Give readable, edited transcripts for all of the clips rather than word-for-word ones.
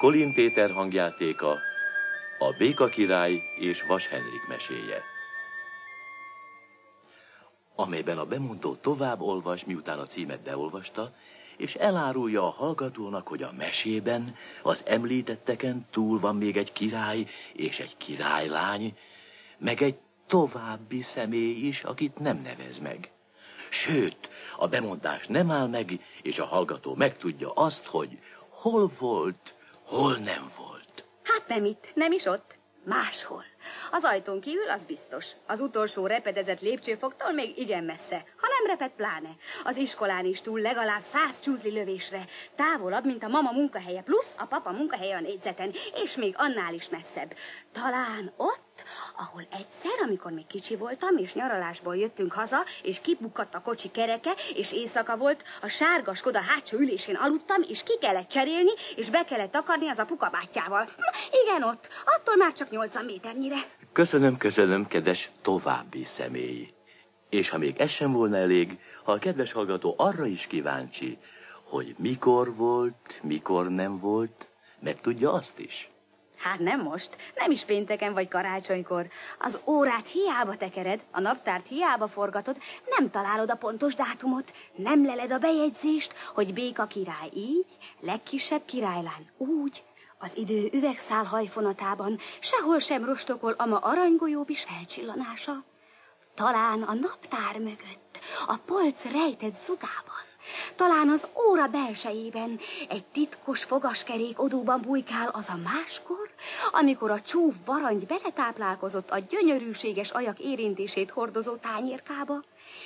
Kolin Péter hangjátéka, a Béka király és Vas Henrik meséje, amelyben a bemondó tovább olvas, miután a címet beolvasta, és elárulja a hallgatónak, hogy a mesében az említetteken túl van még egy király és egy királylány, meg egy további személy is, akit nem nevez meg. Sőt, a bemondás nem áll meg, és a hallgató megtudja azt, hogy hol volt, hol nem volt. Hát nem itt, nem is ott, máshol. Az ajtón kívül az biztos. Az utolsó repedezett lépcsőfoktól még igen messze. Ha nem reped, pláne. Az iskolán is túl legalább 100 csúzli lövésre. Távolabb, mint a mama munkahelye, plusz a papa munkahelye a négyzeten. És még annál is messzebb. Talán ott, ahol egyszer, amikor még kicsi voltam, és nyaralásból jöttünk haza, és kibukkadt a kocsi kereke, és éjszaka volt, a sárga Skoda hátsó ülésén aludtam, és ki kellett cserélni, és be kellett takarni az apuka bátyjával. Na, igen, ott. Attól már csak 80 méternyire. Köszönöm, kedves további személy. És ha még ez sem volna elég, ha a kedves hallgató arra is kíváncsi, hogy mikor volt, mikor nem volt, megtudja azt is. Hát nem most, nem is pénteken vagy karácsonykor. Az órát hiába tekered, a naptárt hiába forgatod, nem találod a pontos dátumot, nem leled a bejegyzést, hogy Béka király így, legkisebb királylány úgy, az idő üvegszál hajfonatában sehol sem rostokol ama aranygolyóbis felcsillanása. Talán a naptár mögött, a polc rejtett zugában, talán az óra belsejében egy titkos fogaskerék odúban bujkál az a máskor, amikor a csúf varangy beletáplálkozott a gyönyörűséges ajak érintését hordozó tányérkába,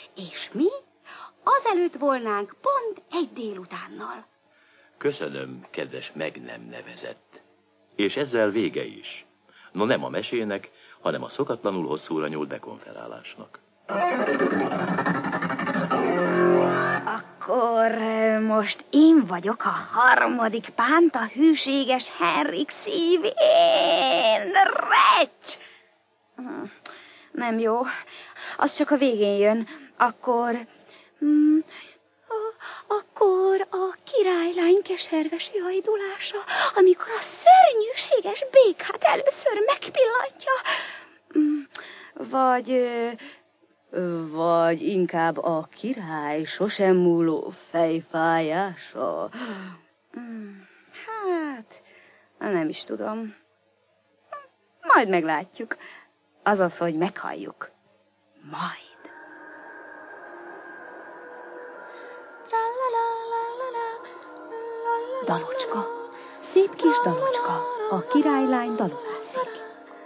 és mi azelőtt volnánk pont egy délutánnal. Köszönöm, kedves meg nem nevezett. És ezzel vége is. No, nem a mesének, hanem a szokatlanul hosszúra nyúlt bekonferálásnak. Akkor most én vagyok a harmadik pánt a hűséges Henrik szívén. Recs! Nem jó, az csak a végén jön. Akkor a királylány keservesi hajdulása, amikor a szörnyűséges békát először megpillantja. Vagy inkább a király sosem múló fejfájása. Hát, nem is tudom. Majd meglátjuk. Azaz, hogy meghalljuk. Majd. Dalocska, szép kis dalocska, a királylány dalolászik.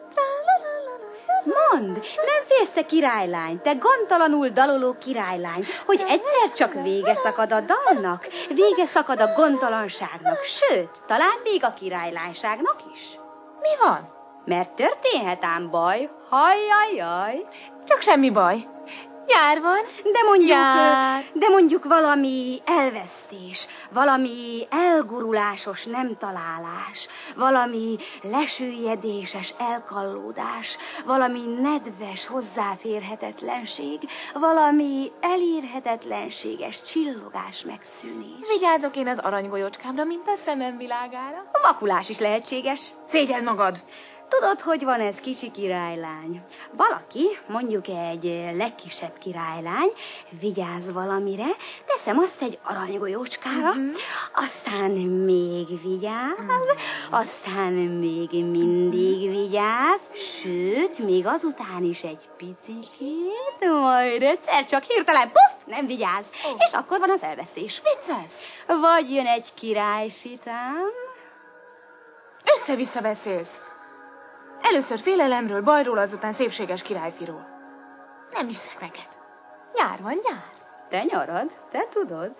Mondd, nem félsz, te királylány, te gondtalanul daloló királylány, hogy egyszer csak vége szakad a dalnak, vége szakad a gondtalanságnak, sőt, talán még a királylányságnak is. Mi van? Mert történhet ám baj, hajjajjaj. Csak semmi baj. Nyár van. De mondjuk valami elvesztés, valami elgurulásos nem találás, valami lesüllyedéses elkallódás, valami nedves hozzáférhetetlenség, valami elérhetetlenséges csillogás megszűnés. Vigyázok én az aranygolyócskámra, mint a szemem világára. A vakulás is lehetséges. Szégyeld magad! Tudod, hogy van ez, kicsi királylány? Valaki, mondjuk egy legkisebb királylány, vigyáz valamire, teszem azt egy aranygolyócskára, aztán még vigyáz, aztán még mindig vigyáz, sőt, még azután is egy picikét, majd egyszer csak hirtelen, puff, nem vigyáz, és akkor van az elvesztés. Viccelsz? Vagy jön egy királyfitám. Össze-vissza beszélsz. Először félelemről, bajról, azután szépséges királyfiról. Nem hiszek neked. Nyár van, nyár. Te nyarad, te tudod.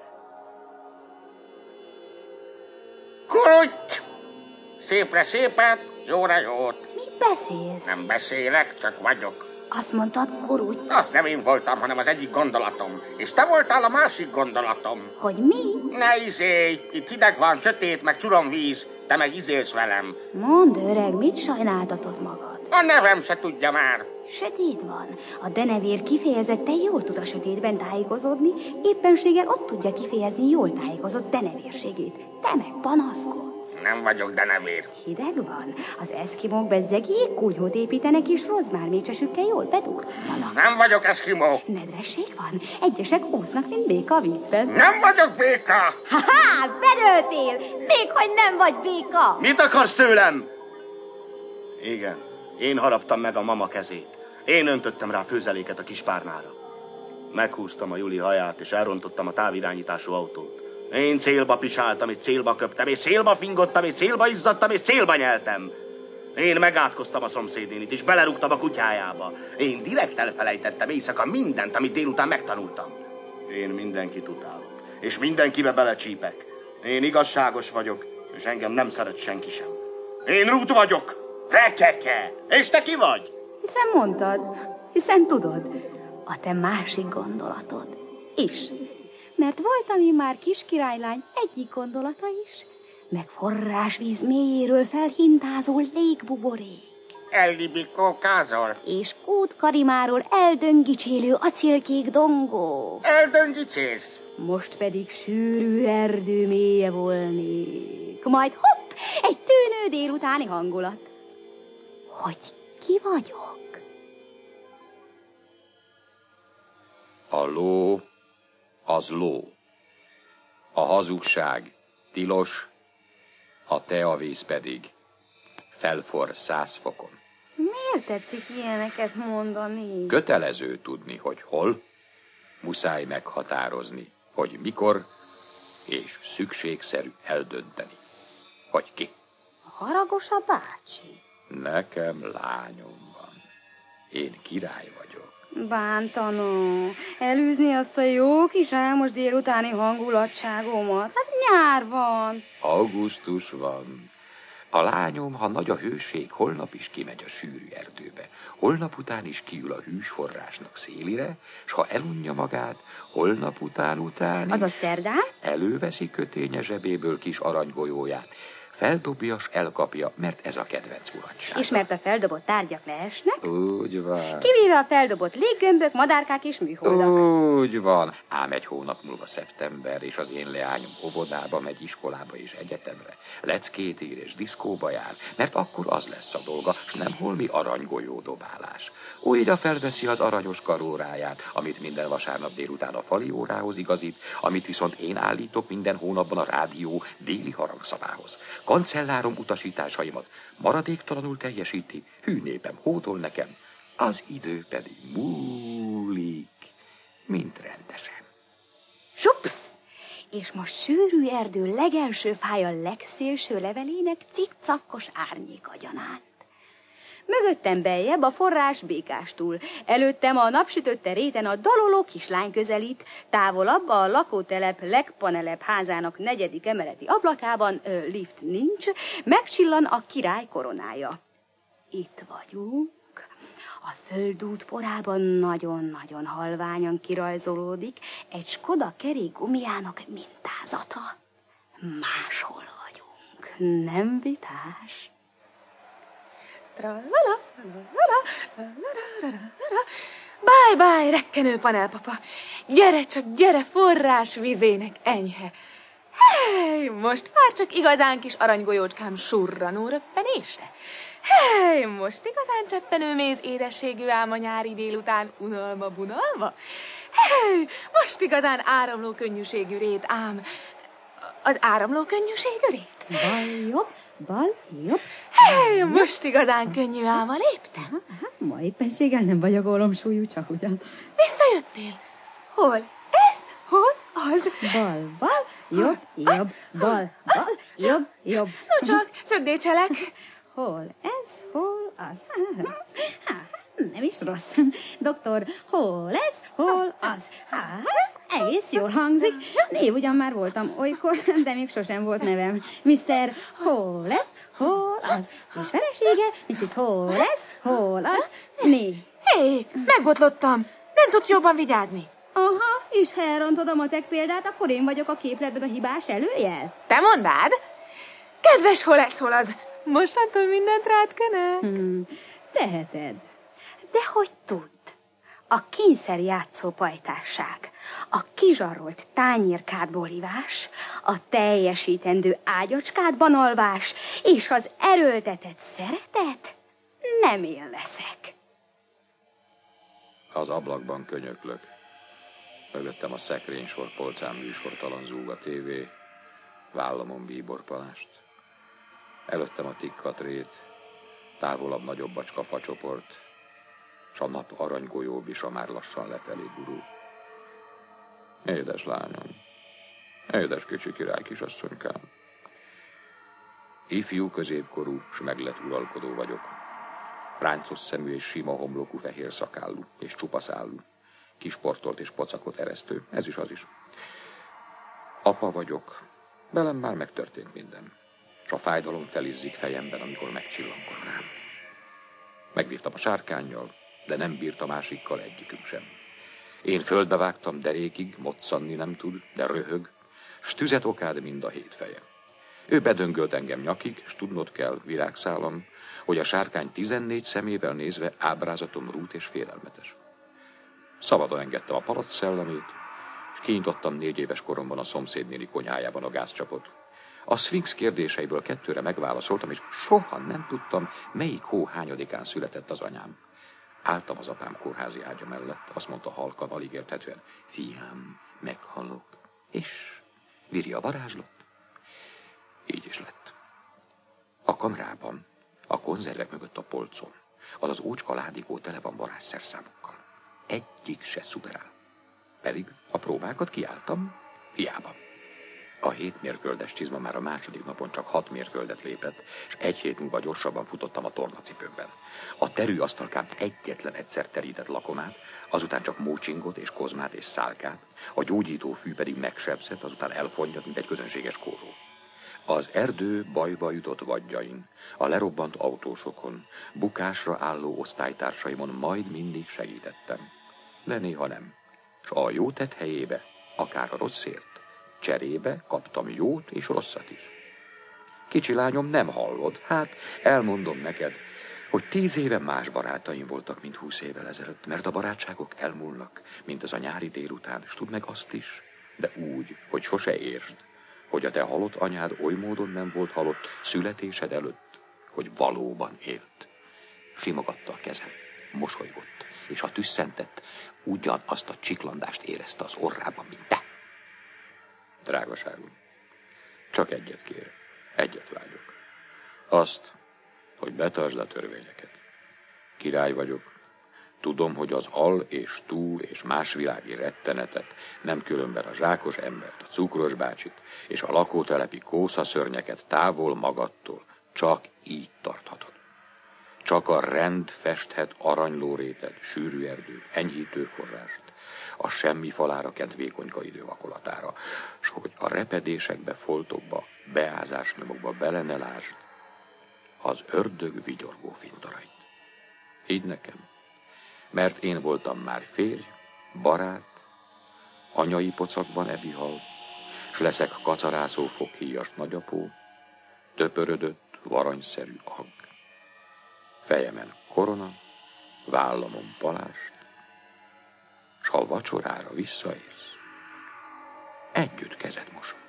Kurutty! Szépre szépet, jóra jót. Mit beszélsz? Nem beszélek, csak vagyok. Azt mondtad, kurutty. Az nem én voltam, hanem az egyik gondolatom. És te voltál a másik gondolatom. Hogy mi? Ne izélj! Itt hideg van, sötét, meg csurom víz. Te meg izélsz velem. Mondd, öreg, mit sajnáltatod magad? A nevem se tudja már. Sötét van. A denevér kifejezetten jól tud a sötétben tájékozódni, éppenséggel ott tudja kifejezni jól tájékozott denevérségét. Te meg panaszkodsz. tudsz? Nem vagyok denevér. Hideg van. Az eszkimók bezzeg jégkúnyhót építenek, és rozmármécsesükkel jól bedurrantanak. Nem vagyok eszkimó. Nedvesség van. Egyesek úsznak, mint béka a vízben. Nem vagyok béka. Ha-ha! Bedöltél! Még hogy nem vagy béka! Mit akarsz tőlem? Igen, én haraptam meg a mama kezét. Én öntöttem rá főzeléket a kis párnára. Meghúztam a Juli haját, és elrontottam a távirányítású autót. Én célba pisáltam, és célba köptem, és célba fingottam, és célba izzadtam, és célba nyeltem. Én megátkoztam a szomszédnénit, és belerúgtam a kutyájába. Én direkt elfelejtettem éjszaka mindent, amit délután megtanultam. Én mindenkit utálok, és mindenkibe belecsípek. Én igazságos vagyok, és engem nem szeret senki sem. Én Ruth vagyok, rekeke. És te ki vagy? Hiszen mondtad, hiszen tudod, a te másik gondolatod is. Mert volt, ami már kis királylány egyik gondolata is, meg forrásvíz mélyéről felhintázó légbuborék. Eldibikókázol. És Kút Karimáról eldöngicsélő acélkék dongó. Eldöngicsélsz. Most pedig sűrű erdő mélye volnék. Majd hopp, egy tűnő délutáni hangulat. Hogy ki vagyok? A ló az ló. A hazugság tilos, a teavíz pedig felforr 100 fokon. Miért tetszik ilyeneket mondani? Kötelező tudni, hogy hol, muszáj meghatározni, hogy mikor, és szükségszerű eldönteni, hogy ki. Haragos a bácsi. Nekem lányom van. Én király vagyok. Bántanó, elűzni azt a jó kis álmos délutáni hangulatságomat. Hát nyár van. Augusztus van. A lányom, ha nagy a hőség, holnap is kimegy a sűrű erdőbe. Holnap után is kiül a hűs forrásnak szélire, s ha elunja magát, holnap után Azaz szerdán? előveszi köténye zsebéből kis aranygolyóját. Feldobja, s elkapja, mert ez a kedvenc mulatsága. És mert a feldobott tárgyak leesnek? Úgy van. Kivéve a feldobott léggömbök, madárkák és műholdak. Úgy van. Ám egy hónap múlva szeptember, és az én leányom óvodába megy, iskolába és egyetemre. Leckét ír és diszkóba jár, mert akkor az lesz a dolga, s nem holmi aranygolyó dobálás. Újra felveszi az aranyos karóráját, amit minden vasárnap délután a fali órához igazít, amit viszont én állítok minden hónapban a rádió déli harangszavához. Kancellárom utasításaimat maradéktalanul teljesíti, hű népem hódol nekem, az idő pedig múlik, mint rendesen. Supsz! És most sűrű erdő legelső fája legszélső levelének cikcakkos árnyéka gyanánt. Mögöttem beljebb a forrás békástúl, előttem a napsütötte réten a daloló kislány közelít, távolabb a lakótelep legpanelebb házának 4. emeleti ablakában, lift nincs, megcsillan a király koronája. Itt vagyunk. A földút porában nagyon-nagyon halványan kirajzolódik egy Skoda kerék gumiának mintázata. Máshol vagyunk, nem vitás? Bye-bye, rekkenő panelpapa. Gyere csak, gyere forrás vizének enyhe. Hey, most már csak igazán kis aranygolyócskám surranó röppenésre. Hey, most igazán cseppenő méz édességű ám a nyári délután unalma-bunalma. Hey, most igazán áramló könnyűségű rét ám. Az áramló könnyűségű rét? Bal jobb, bal jobb. Hey, most igazán könnyű ám a léptem. Ma éppenséggel nem vagyok ólomsúlyú, csak ugyan. Visszajöttél? Hol ez? Hol az? Bal, bal, jobb, jobb, bal, bal, jobb, jobb. No csak, szögdécselek. Hol ez, hol az? Nem is rossz. Doktor, hol ez, hol az? Egész jól hangzik. Név ugyan már voltam olykor, de még sosem volt nevem. Mr. Hol ez, hol az? És felesége, Mrs. Hol ez, hol az? Né. Hé, megbotlottam. Nem tudsz jobban vigyázni. Aha, és ha elrontod a matek példát, akkor én vagyok a képletben a hibás előjel? Te mondád? Kedves, hol ez, hol az? Mostantól mindent rád kene? Teheted. De hogy tudd? A kényszerjátszó pajtásság, a kizsarolt tányérkádból ivás, a teljesítendő ágyacskádban alvás, és az erőltetett szeretet nem én leszek. Az ablakban könyöklök. Mögöttem a szekrénysor polcán műsortalan zúg a tévé, vállamon bíborpalást. Előttem a tikkatrét, távolabb nagyobb bacska facsoport, s a nap aranygolyó bisa már lassan lefelé gurul. Édes lányom, édes kicsi király kisasszonykám. Ifjú középkorú, s meglett uralkodó vagyok. Ráncos szemű és sima homlokú fehér szakállú és csupaszállú, kisportolt és pocakot eresztő, ez is az is. Apa vagyok, velem már megtörtént minden, s a fájdalom felizzik fejemben, amikor megcsillan koronám. Megbírtam a sárkánnyal, de nem bírt a másikkal egyikünk sem. Én földbe vágtam derékig, moccanni nem tud, de röhög, s tüzet okád mind a 7 feje. Ő bedöngölt engem nyakig, s tudnod kell, virágszálam, hogy a sárkány 14 szemével nézve ábrázatom rút és félelmetes. Szabadon engedtem a palack szellemét, és kinyitottam 4 éves koromban a szomszédnéni konyhájában a gázcsapot. A szfinx kérdéseiből 2-re megválaszoltam, és soha nem tudtam, melyik hó hányadikán született az anyám. Álltam az apám kórházi ágya mellett, azt mondta halkan, alig érthetően, fiam, meghalok, és viri a varázslat. Így is lett. A kamrában, a konzervek mögött a polcon, az az ócska ládikó tele van varázsszerszámokkal. Egyik se szuperál. Pedig a próbákat kiálltam, hiába. A 7 mérföldes csizma már a második napon csak 6 mérföldet lépett, és 1 hét múlva gyorsabban futottam a tornacipőmben. A terűasztalkám egyetlen egyszer terített lakomát, azután csak mócsingot és kozmát és szálkát, a gyógyító fű pedig megsebzett, azután elfonnyat, mint egy közönséges kóró. Az erdő bajba jutott vadjain, a lerobbant autósokon, bukásra álló osztálytársaimon majd mindig segítettem. De néha nem. És a jó tett helyébe, akár a rosszért, cserébe kaptam jót és rosszat is. Kicsi lányom, nem hallod? Hát, elmondom neked, hogy 10 éve más barátaim voltak, mint 20 évvel ezelőtt, mert a barátságok elmúlnak, mint az a nyári délután, és tudd meg azt is, de úgy, hogy sose értsd, hogy a te halott anyád oly módon nem volt halott születésed előtt, hogy valóban élt. Simogatta a kezem, mosolygott, és ha tüsszentett, ugyanazt a csiklandást érezte az orrában, mint te. Drágaságom, csak egyet kérek, egyet vágyok. Azt, hogy betartsd a törvényeket. Király vagyok. Tudom, hogy az al és túl és más világi rettenetet, nem különben a zsákos embert, a cukros bácsit és a lakótelepi kószaszörnyeket távol magadtól csak így tarthatod. Csak a rend festhet aranylóréted, sűrű erdő, enyhítő forrást, a semmi falára kent vékonyka idő vakolatára, s hogy a repedésekbe, foltokba, beázásnyomokba bele ne lásd az ördög vigyorgó fintorait. Hidd nekem, mert én voltam már férj, barát, anyai pocakban ebihal, s leszek kacarászó foghíjas nagyapó, töpörödött, varanyszerű ag. Fejemen korona, vállamon palást, s ha vacsorára visszaérsz, együtt kezet mosunk.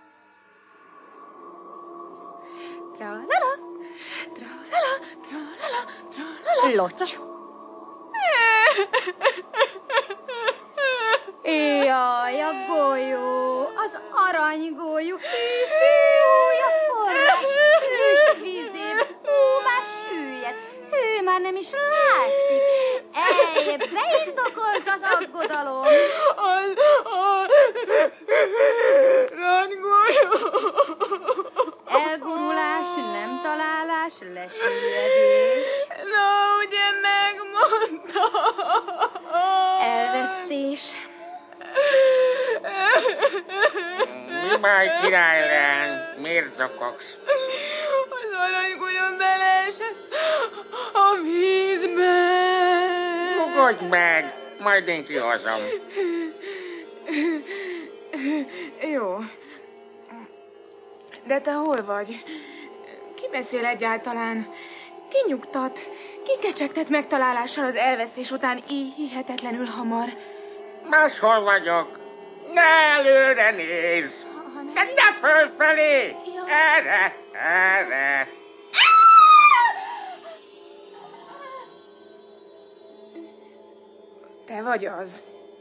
Tra-la-la, tra-la-la, tra-la-la, tra-la-la. Locs. Jaj, a golyó, az aranygolyó, a forrás, hős vízébe, már süllyed, hő már nem is látszik. Beindokolt az aggodalom. Az aranygolyó. Elgurulás, nem találás, lesüllyedés. Na, ugye megmondta. Elvesztés. Mi baj, királylány? Miért zakogsz? Az aranygolyó beleesett a vízbe. Nyugodj meg, majd én kihozom. Jó. De te hol vagy? Ki beszél egyáltalán? Ki nyugtat? Ki kecsegtet megtalálással az elvesztés után így hihetetlenül hamar? Máshol vagyok. Ne előre nézz. De ne fölfelé. Erre. Te vagy az.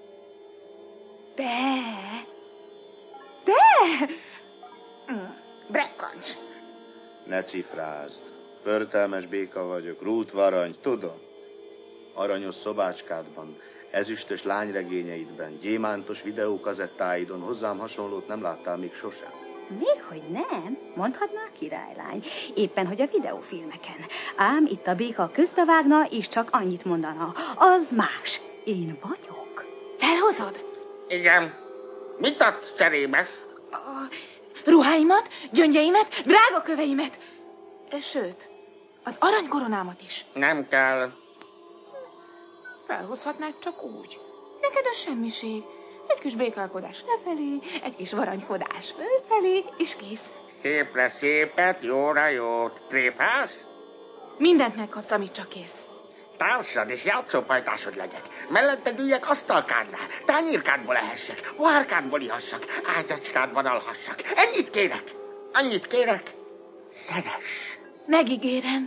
Brekkancs. Ne cifrázd. Förtelmes béka vagyok, rútvarany, tudom. Aranyos szobácskádban, ezüstös lányregényeidben, gyémántos videókazettáidon hozzám hasonlót nem láttál még sosem. Még hogy nem, mondhatná a királylány. Éppen, hogy a videófilmeken. Ám itt a béka közbevágna, és csak annyit mondana. Az más. Én vagyok. Felhozod? Igen. Mit adsz cserébe? Ruháimat, gyöngyeimet, drága köveimet. Sőt, az aranykoronámat is. Nem kell. Felhozhatnád csak úgy. Neked a semmiség. Egy kis békálkodás lefelé, egy kis varanykodás fölfelé, és kész. Szépre szépet, jóra jót. Tréfálsz? Mindent megkapsz, amit csak kérsz. Társad és játszópajtásod legyek. Melletted üljek asztalkádnál, tányérkádból ehessek, pohárkádból ihassak, ágyacskádban alhassak. Annyit kérek. Szeress. Megígérem.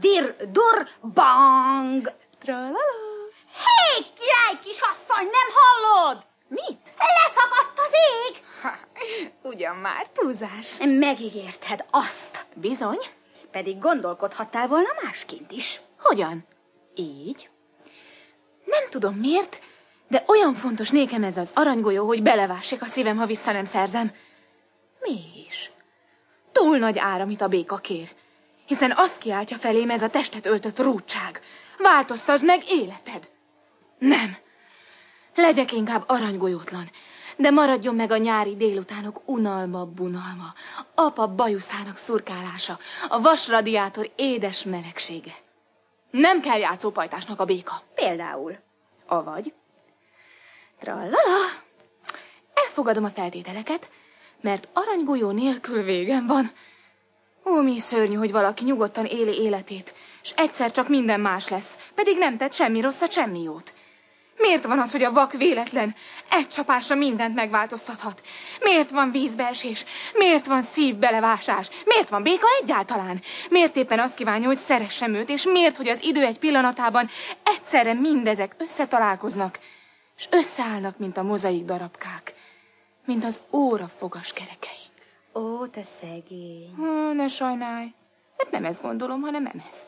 Dur-bang! Tralala. Hé, király kisasszony, nem hallod? Mit? Leszakadt az ég! Ugyan már túlzás. Megígérted azt. Bizony. Pedig gondolkodhattál volna másként is. Hogyan? Így? Nem tudom miért, de olyan fontos nékem ez az aranygolyó, hogy belevásik a szívem, ha vissza nem szerzem. Mégis. Túl nagy ár, amit a béka kér. Hiszen azt kiáltja felém ez a testet öltött rúdság. Változtasd meg életed. Nem. Legyek inkább aranygolyótlan, de maradjon meg a nyári délutánok unalma-bunalma, apa bajuszának szurkálása, a vasradiátor édes melegsége. Nem kell játszópajtásnak a béka. Például. Avagy. Trallala. Elfogadom a feltételeket, mert aranygolyó nélkül végem van. Ó, mi szörnyű, hogy valaki nyugodtan éli életét, és egyszer csak minden más lesz, pedig nem tett semmi rosszat, semmi jót. Miért van az, hogy a vak véletlen egy csapásra mindent megváltoztathat? Miért van vízbeesés? Miért van szívbelevásás? Miért van béka egyáltalán? Miért éppen azt kívánja, hogy szeressem őt? És miért, hogy az idő egy pillanatában egyszerre mindezek összetalálkoznak, és összeállnak, mint a mozaik darabkák, mint az óra fogaskerekei? Ó, te szegény. Ne sajnálj, hát nem ezt gondolom, hanem nem ezt.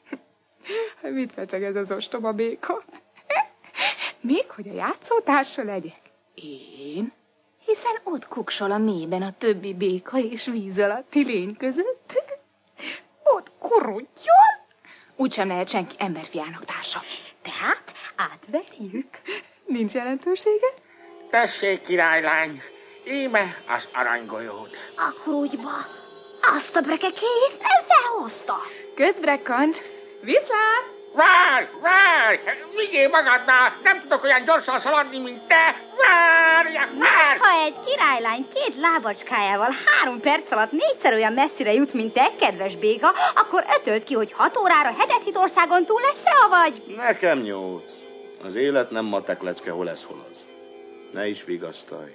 Mit fecseg ez az ostoba béka? Még hogy a játszótársa legyek? Én? Hiszen ott kuksol a mélyben a többi béka és víz alatti lény között. Ott kurudjon. Úgysem lehet senki emberfiának társa. Tehát átverjük. Nincs jelentősége? Tessék, királylány, íme az aranygolyód. Akkor úgyba. Azt a brekekét nem felhozta. Közbrekkancs, viszlát! Várj! Vigyél magadnál! Nem tudok olyan gyorsan szaladni, mint te! Várj! Ha egy királylány 2 lábacskájával 3 perc alatt 4-szer olyan messzire jut, mint te, kedves béka, akkor ötöld ki, hogy 6 órára Hegyethidországon túl lesz-e, avagy? Nekem 8. Az élet nem matek lecke, hol ez, hol az. Ne is vigasztalj.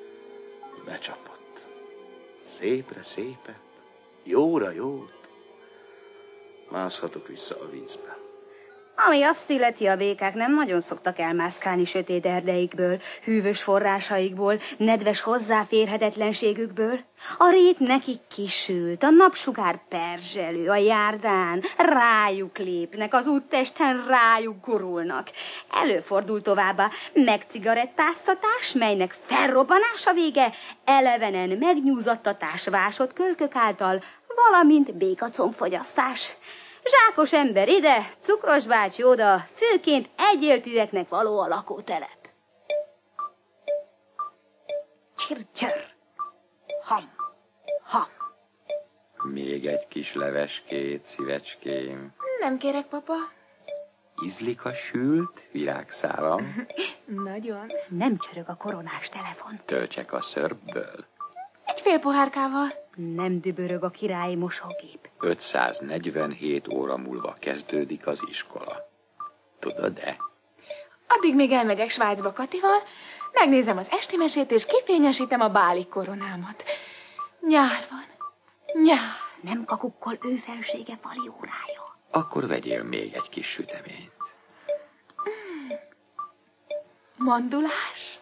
Becsapott. Szépre szépet, jóra jót. Mászhatok vissza a vízbe. Ami azt illeti, a békák nem nagyon szoktak elmászkálni sötét erdeikből, hűvös forrásaikból, nedves hozzáférhetetlenségükből. A rét nekik kisült, a napsugár perzselő, a járdán rájuk lépnek, az úttesten rájuk gurulnak. Előfordul továbbá megcigarettáztatás, melynek felrobbanása vége, elevenen megnyúzattatás vásott kölkök által, valamint békacomfogyasztás. Zsákos ember ide, cukros bácsi oda, főként egyéltűeknek való a lakótelep. Csir-csör, ham, ham. Még egy kis leveskét, szívecském. Nem kérek, papa. Ízlik a sült virágszálam? Nagyon. Nem csörög a koronás telefon. Töltsek a szörbből? Egy fél pohárkával. Nem dübörög a királyi mosógép. 547 óra múlva kezdődik az iskola. Tudod-e? Addig még elmegyek Svájcba Katival, megnézem az esti mesét, és kifényesítem a báli koronámat. Nyár van. Nyár. Nem kakukkol ő felsége fali órája. Akkor vegyél még egy kis süteményt. Mandulás?